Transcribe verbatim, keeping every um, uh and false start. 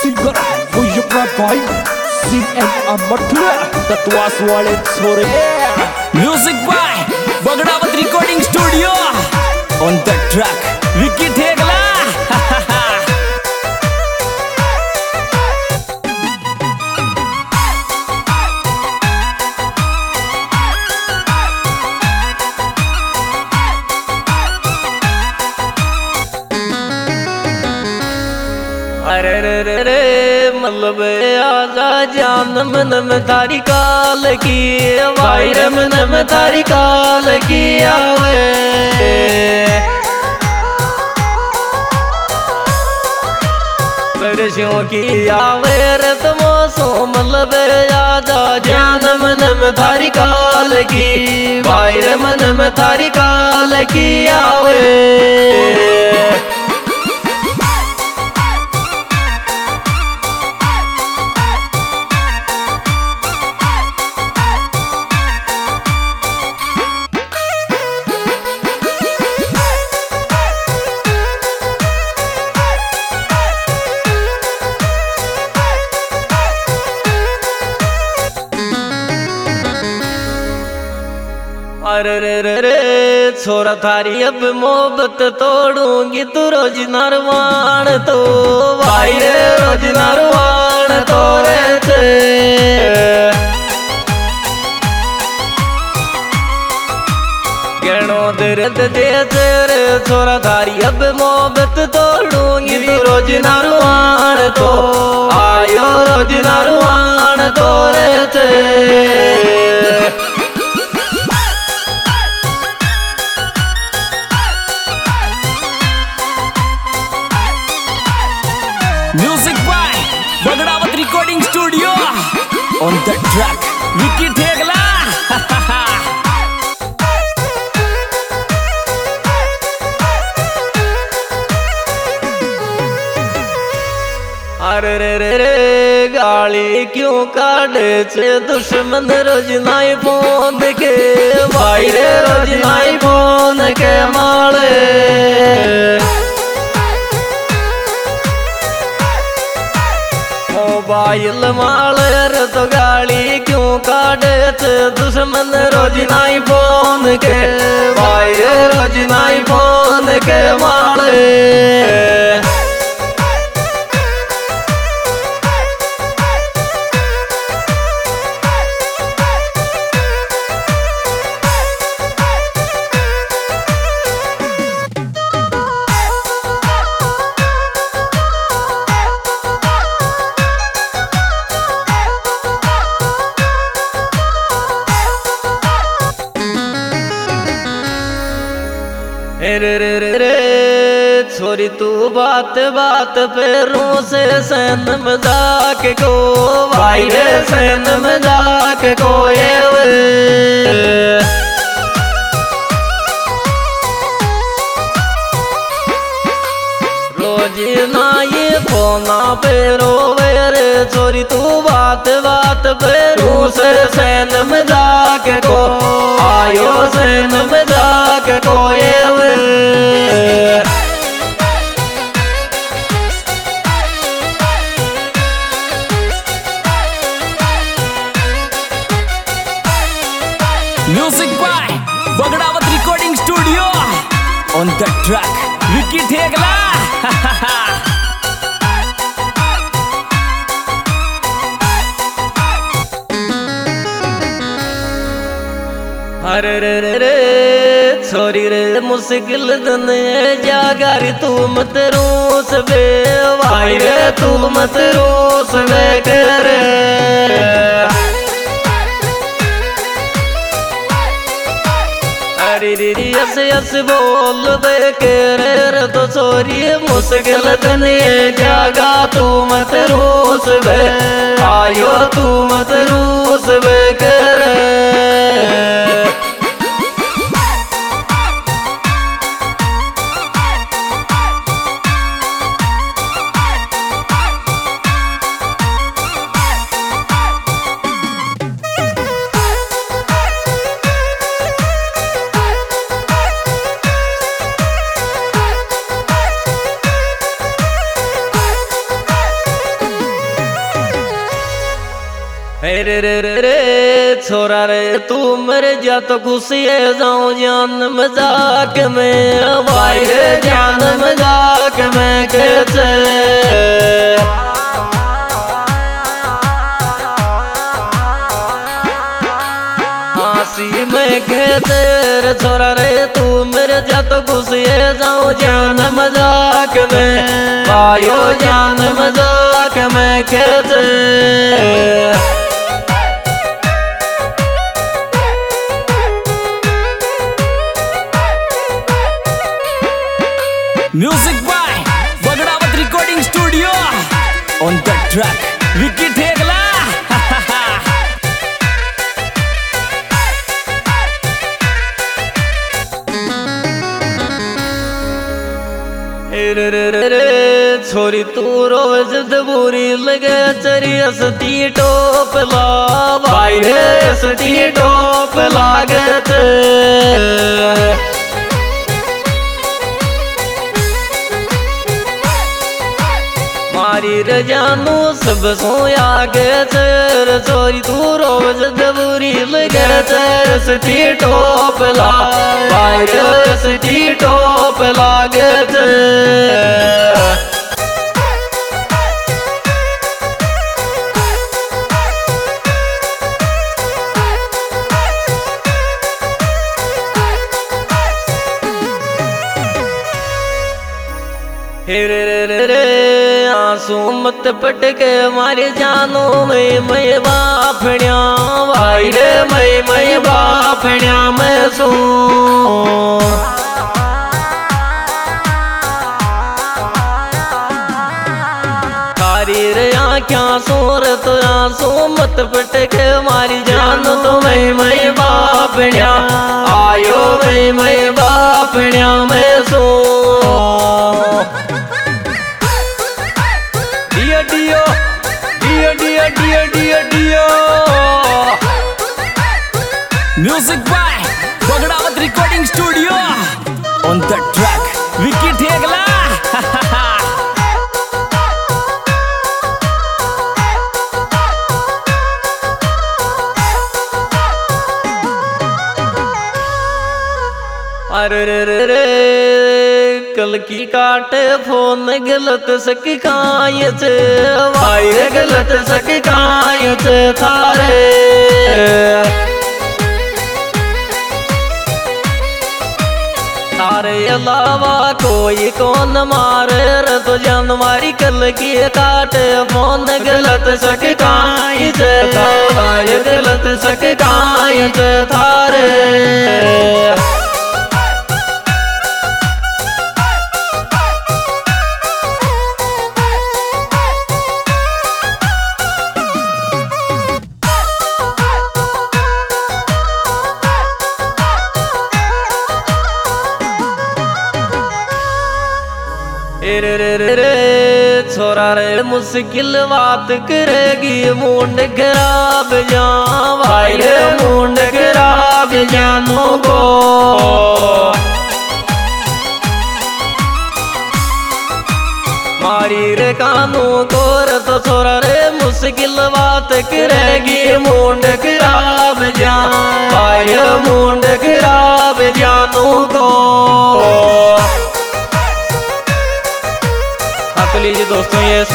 Singer मुझे भाई Singh and अमरथुआ तत्वास वाले छोरे music by Bagdawat recording studio on the track Vicky Thegla. अरे रे रे रे मतलब आजा जान मन में तारी काल की भाई रे मन में तारी काल की आवे परसों की आवे रे तमोसो मतलब आजा जान मन में तारी काल की भाई रे मन में तारी काल की आवे। अरे रे रे रे छोरा थारी अब मोहब्बत तोड़ूंगी तू रोज नरवान तो भाई रे रोज नरवान तो रहते गणो दर्द दे रे छोरा थारी अब मोहब्बत तोड़ूंगी तू रोज नरवान तो आयो रोज नरवान तो रहते। Music by Bagdawat recording studio on the track Vicky Thegla. अरे रे रे रे गाली क्यों काटे छे दुश्मन रोज नाई फोन के भाई रे रोज नाई फोन के माले मोबाइल माले रे तो गाली क्यों काटे छे दुश्मन रोज नाई फोन के भाई रे रोज नाई फोन के माले। रे रे रे रे छोरी तू बात बात पे रू से सैन मजाक को भाई रे सैन मजाक को ये रोज ना ये फोना पे रोवे रे छोरी तू बात बात पे रू से सैन मजाक को आयो सैन मजाक को ये music by Bagdawat recording studio on the track Vicky Thegla. अरे रे रे रे छोरी रे मुश्किल दिन जागारी तू मत रोस बे भाई रे तू मत रोस बे करे अरे रे रे यस यस बोल दे के रे तो छोरी मुश्किल दिन जागा तू मत रोस बे आयो तू मत रोस बे करे। रे रे रे रे छोरा रे तू मेरे जा तो खुशिए जाऊं जान मजाक में भाई रे जान मजाक में कैसे हंसी में कहते रे छोरा रे तू मेरे जा तो खुशिए जाऊं जान मजाक में भाइयों जान मजाक में कहते music by Bagdawat recording studio on the track Vicky Thegla. रे रे रे रे छोरी तू रोज बुरी लगे चरी असती टोप ला भाई रे असती टोप लागत मारी रे जानू सब सोया गे चर छोरी तू रोज बुरी लगे चर असती टोप ला भाई रे असती टोप लागत रे रे रे रे आंसू मत पटके मारे जानो मैं मैं बापण्या भाई रे मैं मैं बापण्या मैं सू तारी रे आँखियाँ सूरत आंसू मत पटके मारी जानो तो मैं मैं बापण्या आयो मैं मैं बापण्या मैं सू डियो डियो डियो डियो डियो डियो music by Bagdawat recording studio on the track Vicky Thegla. अरे रे रे रे कल की काटे फोन गलत सकी खाए थे भाई रे गलत सकी खाए थे थारे थारे अलावा कोई कौन मारे रे तो जानवारी कल की काटे फोन गलत सकी खाए थे थारे गलत सकी खाए थे थारे रे रे रे रे छोरा रे मुश्किल बात करेगी मुंड खराब जा भाई रे मुंड खराब जानो को मारी रे कानू को रे तो छोरा रे मुश्किल बात करेगी मुंड खराब जा भाई रे मुंड खराब जानो को। तो लीजिए दोस्तों ये